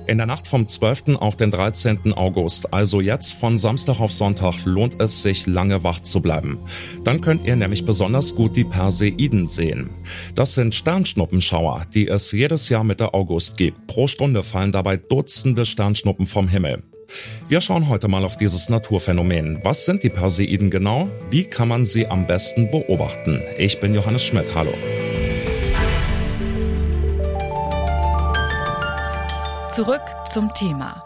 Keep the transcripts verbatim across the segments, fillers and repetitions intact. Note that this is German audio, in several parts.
In der Nacht vom zwölften auf den dreizehnten August, also jetzt von Samstag auf Sonntag, lohnt es sich, lange wach zu bleiben. Dann könnt ihr nämlich besonders gut die Perseiden sehen. Das sind Sternschnuppenschauer, die es jedes Jahr Mitte August gibt. Pro Stunde fallen dabei Dutzende Sternschnuppen vom Himmel. Wir schauen heute mal auf dieses Naturphänomen. Was sind die Perseiden genau? Wie kann man sie am besten beobachten? Ich bin Johannes Schmidt, hallo. Zurück zum Thema.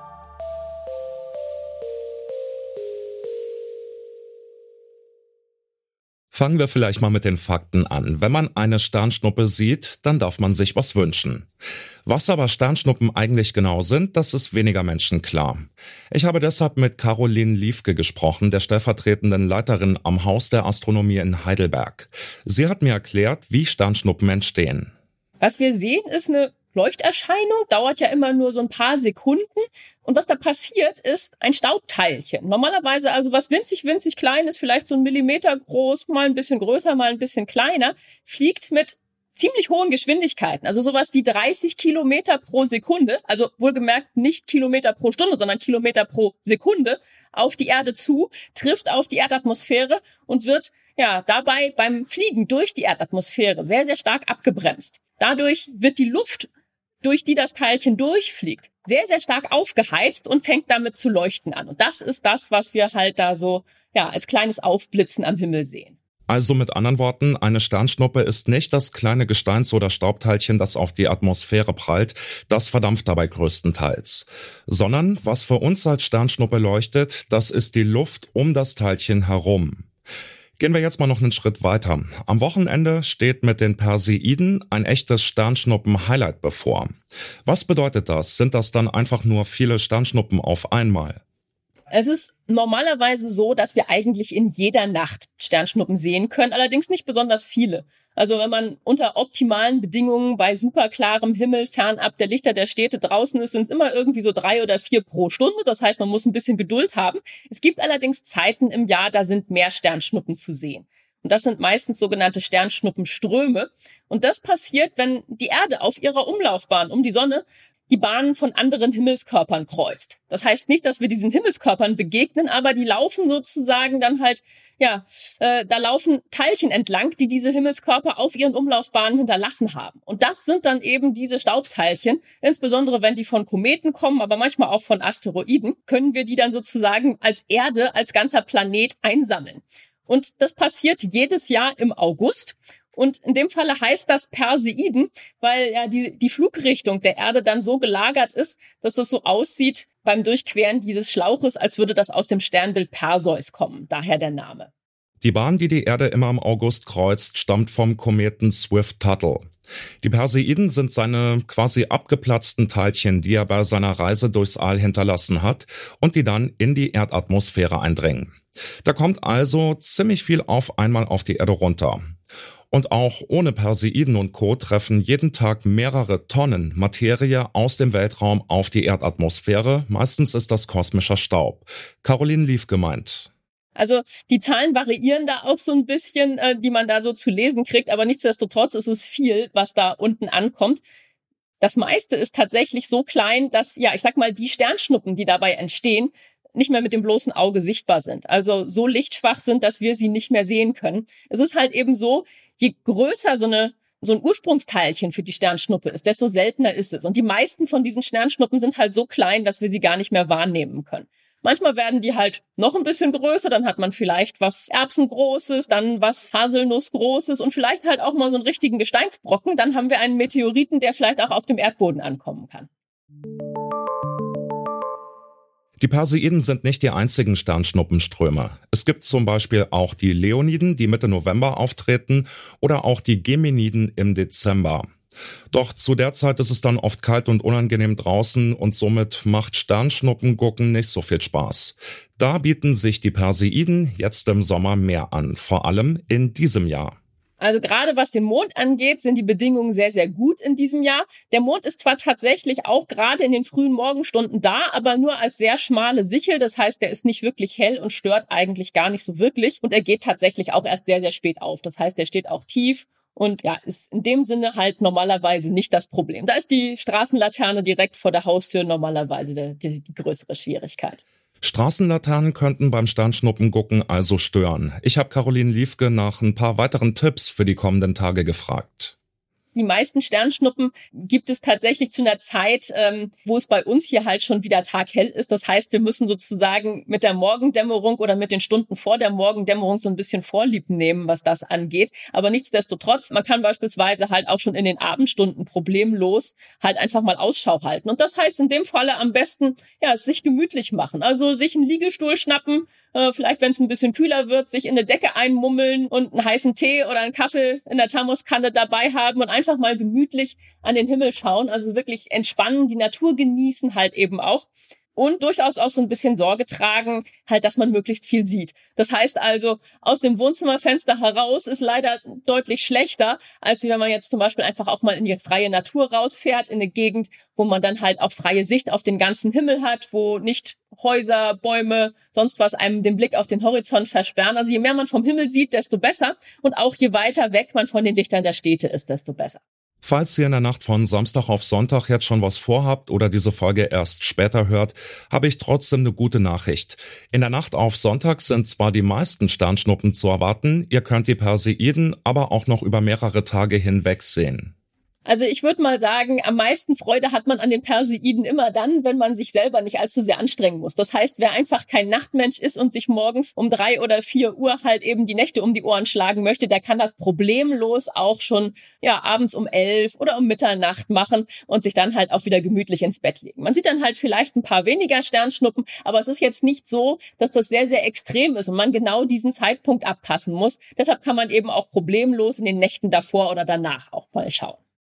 Fangen wir vielleicht mal mit den Fakten an. Wenn man eine Sternschnuppe sieht, dann darf man sich was wünschen. Was aber Sternschnuppen eigentlich genau sind, das ist weniger Menschen klar. Ich habe deshalb mit Caroline Liefke gesprochen, der stellvertretenden Leiterin am Haus der Astronomie in Heidelberg. Sie hat mir erklärt, wie Sternschnuppen entstehen. Was wir sehen, ist eine Leuchterscheinung, dauert ja immer nur so ein paar Sekunden. Und was da passiert, ist ein Staubteilchen. Normalerweise also was winzig, winzig klein ist, vielleicht so ein Millimeter groß, mal ein bisschen größer, mal ein bisschen kleiner, fliegt mit ziemlich hohen Geschwindigkeiten. Also sowas wie dreißig Kilometer pro Sekunde, also wohlgemerkt nicht Kilometer pro Stunde, sondern Kilometer pro Sekunde auf die Erde zu, trifft auf die Erdatmosphäre und wird ja dabei beim Fliegen durch die Erdatmosphäre sehr, sehr stark abgebremst. Dadurch wird die Luft, durch die das Teilchen durchfliegt, sehr, sehr stark aufgeheizt und fängt damit zu leuchten an. Und das ist das, was wir halt da so ja als kleines Aufblitzen am Himmel sehen. Also mit anderen Worten, eine Sternschnuppe ist nicht das kleine Gesteins- oder Staubteilchen, das auf die Atmosphäre prallt, das verdampft dabei größtenteils. Sondern was für uns als Sternschnuppe leuchtet, das ist die Luft um das Teilchen herum. Gehen wir jetzt mal noch einen Schritt weiter. Am Wochenende steht mit den Perseiden ein echtes Sternschnuppen-Highlight bevor. Was bedeutet das? Sind das dann einfach nur viele Sternschnuppen auf einmal? Es ist normalerweise so, dass wir eigentlich in jeder Nacht Sternschnuppen sehen können, allerdings nicht besonders viele. Also wenn man unter optimalen Bedingungen bei superklarem Himmel fernab der Lichter der Städte draußen ist, sind es immer irgendwie so drei oder vier pro Stunde. Das heißt, man muss ein bisschen Geduld haben. Es gibt allerdings Zeiten im Jahr, da sind mehr Sternschnuppen zu sehen. Und das sind meistens sogenannte Sternschnuppenströme. Und das passiert, wenn die Erde auf ihrer Umlaufbahn um die Sonne die Bahnen von anderen Himmelskörpern kreuzt. Das heißt nicht, dass wir diesen Himmelskörpern begegnen, aber die laufen sozusagen dann halt, ja, äh, da laufen Teilchen entlang, die diese Himmelskörper auf ihren Umlaufbahnen hinterlassen haben. Und das sind dann eben diese Staubteilchen, insbesondere wenn die von Kometen kommen, aber manchmal auch von Asteroiden, können wir die dann sozusagen als Erde, als ganzer Planet einsammeln. Und das passiert jedes Jahr im August. Und in dem Falle heißt das Perseiden, weil ja die, die Flugrichtung der Erde dann so gelagert ist, dass es so aussieht beim Durchqueren dieses Schlauches, als würde das aus dem Sternbild Perseus kommen. Daher der Name. Die Bahn, die die Erde immer im August kreuzt, stammt vom Kometen Swift-Tuttle. Die Perseiden sind seine quasi abgeplatzten Teilchen, die er bei seiner Reise durchs All hinterlassen hat und die dann in die Erdatmosphäre eindringen. Da kommt also ziemlich viel auf einmal auf die Erde runter. Und auch ohne Perseiden und Co. treffen jeden Tag mehrere Tonnen Materie aus dem Weltraum auf die Erdatmosphäre. Meistens ist das kosmischer Staub. Caroline Liefke meint. Also die Zahlen variieren da auch so ein bisschen, äh, die man da so zu lesen kriegt. Aber nichtsdestotrotz ist es viel, was da unten ankommt. Das meiste ist tatsächlich so klein, dass, ja, ich sag mal, die Sternschnuppen, die dabei entstehen, nicht mehr mit dem bloßen Auge sichtbar sind. Also so lichtschwach sind, dass wir sie nicht mehr sehen können. Es ist halt eben so, je größer so eine so ein Ursprungsteilchen für die Sternschnuppe ist, desto seltener ist es. Und die meisten von diesen Sternschnuppen sind halt so klein, dass wir sie gar nicht mehr wahrnehmen können. Manchmal werden die halt noch ein bisschen größer, dann hat man vielleicht was Erbsengroßes, dann was Haselnussgroßes und vielleicht halt auch mal so einen richtigen Gesteinsbrocken. Dann haben wir einen Meteoriten, der vielleicht auch auf dem Erdboden ankommen kann. Die Perseiden sind nicht die einzigen Sternschnuppenströme. Es gibt zum Beispiel auch die Leoniden, die Mitte November auftreten, oder auch die Geminiden im Dezember. Doch zu der Zeit ist es dann oft kalt und unangenehm draußen und somit macht Sternschnuppengucken nicht so viel Spaß. Da bieten sich die Perseiden jetzt im Sommer mehr an, vor allem in diesem Jahr. Also gerade was den Mond angeht, sind die Bedingungen sehr, sehr gut in diesem Jahr. Der Mond ist zwar tatsächlich auch gerade in den frühen Morgenstunden da, aber nur als sehr schmale Sichel. Das heißt, der ist nicht wirklich hell und stört eigentlich gar nicht so wirklich. Und er geht tatsächlich auch erst sehr, sehr spät auf. Das heißt, er steht auch tief Und ja, ist in dem Sinne halt normalerweise nicht das Problem. Da ist die Straßenlaterne direkt vor der Haustür normalerweise die, die, die größere Schwierigkeit. Straßenlaternen könnten beim Sternschnuppengucken also stören. Ich habe Caroline Liefke nach ein paar weiteren Tipps für die kommenden Tage gefragt. Die meisten Sternschnuppen gibt es tatsächlich zu einer Zeit, ähm, wo es bei uns hier halt schon wieder taghell ist. Das heißt, wir müssen sozusagen mit der Morgendämmerung oder mit den Stunden vor der Morgendämmerung so ein bisschen Vorlieb nehmen, was das angeht. Aber nichtsdestotrotz, man kann beispielsweise halt auch schon in den Abendstunden problemlos halt einfach mal Ausschau halten. Und das heißt in dem Falle am besten, ja, es sich gemütlich machen. Also sich einen Liegestuhl schnappen, äh, vielleicht wenn es ein bisschen kühler wird, sich in eine Decke einmummeln und einen heißen Tee oder einen Kaffee in der Thermoskanne dabei haben und einfach mal gemütlich an den Himmel schauen, also wirklich entspannen, die Natur genießen halt eben auch und durchaus auch so ein bisschen Sorge tragen, halt, dass man möglichst viel sieht. Das heißt also, aus dem Wohnzimmerfenster heraus ist leider deutlich schlechter, als wenn man jetzt zum Beispiel einfach auch mal in die freie Natur rausfährt, in eine Gegend, wo man dann halt auch freie Sicht auf den ganzen Himmel hat, wo nicht Häuser, Bäume, sonst was einem den Blick auf den Horizont versperren. Also je mehr man vom Himmel sieht, desto besser. Und auch je weiter weg man von den Lichtern der Städte ist, desto besser. Falls ihr in der Nacht von Samstag auf Sonntag jetzt schon was vorhabt oder diese Folge erst später hört, habe ich trotzdem eine gute Nachricht. In der Nacht auf Sonntag sind zwar die meisten Sternschnuppen zu erwarten, ihr könnt die Perseiden aber auch noch über mehrere Tage hinweg sehen. Also ich würde mal sagen, am meisten Freude hat man an den Perseiden immer dann, wenn man sich selber nicht allzu sehr anstrengen muss. Das heißt, wer einfach kein Nachtmensch ist und sich morgens um drei oder vier Uhr halt eben die Nächte um die Ohren schlagen möchte, der kann das problemlos auch schon ja abends um elf oder um Mitternacht machen und sich dann halt auch wieder gemütlich ins Bett legen. Man sieht dann halt vielleicht ein paar weniger Sternschnuppen, aber es ist jetzt nicht so, dass das sehr, sehr extrem ist und man genau diesen Zeitpunkt abpassen muss. Deshalb kann man eben auch problemlos in den Nächten davor oder danach auch mal schauen.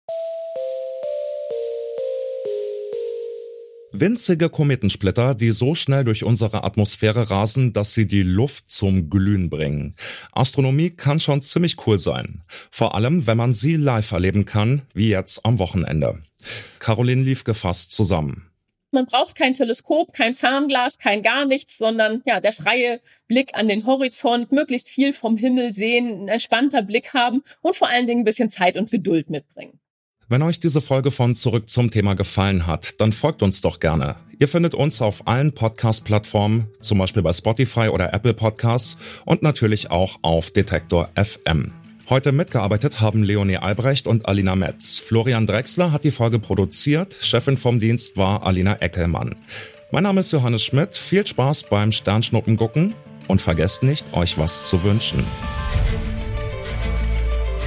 Winzige Kometensplitter, die so schnell durch unsere Atmosphäre rasen, dass sie die Luft zum Glühen bringen. Astronomie kann schon ziemlich cool sein. Vor allem, wenn man sie live erleben kann, wie jetzt am Wochenende. Caroline Liefke fasst zusammen. Man braucht kein Teleskop, kein Fernglas, kein gar nichts, sondern ja der freie Blick an den Horizont, möglichst viel vom Himmel sehen, ein entspannter Blick haben und vor allen Dingen ein bisschen Zeit und Geduld mitbringen. Wenn euch diese Folge von Zurück zum Thema gefallen hat, dann folgt uns doch gerne. Ihr findet uns auf allen Podcast-Plattformen, zum Beispiel bei Spotify oder Apple Podcasts und natürlich auch auf Detektor F M. Heute mitgearbeitet haben Leonie Albrecht und Alina Metz. Florian Drechsler hat die Folge produziert, Chefin vom Dienst war Alina Eckelmann. Mein Name ist Johannes Schmidt, viel Spaß beim Sternschnuppengucken und vergesst nicht, euch was zu wünschen.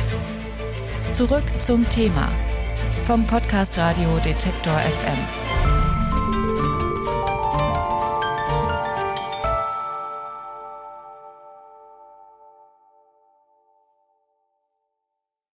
Zurück zum Thema vom Podcast Radio Detektor F M.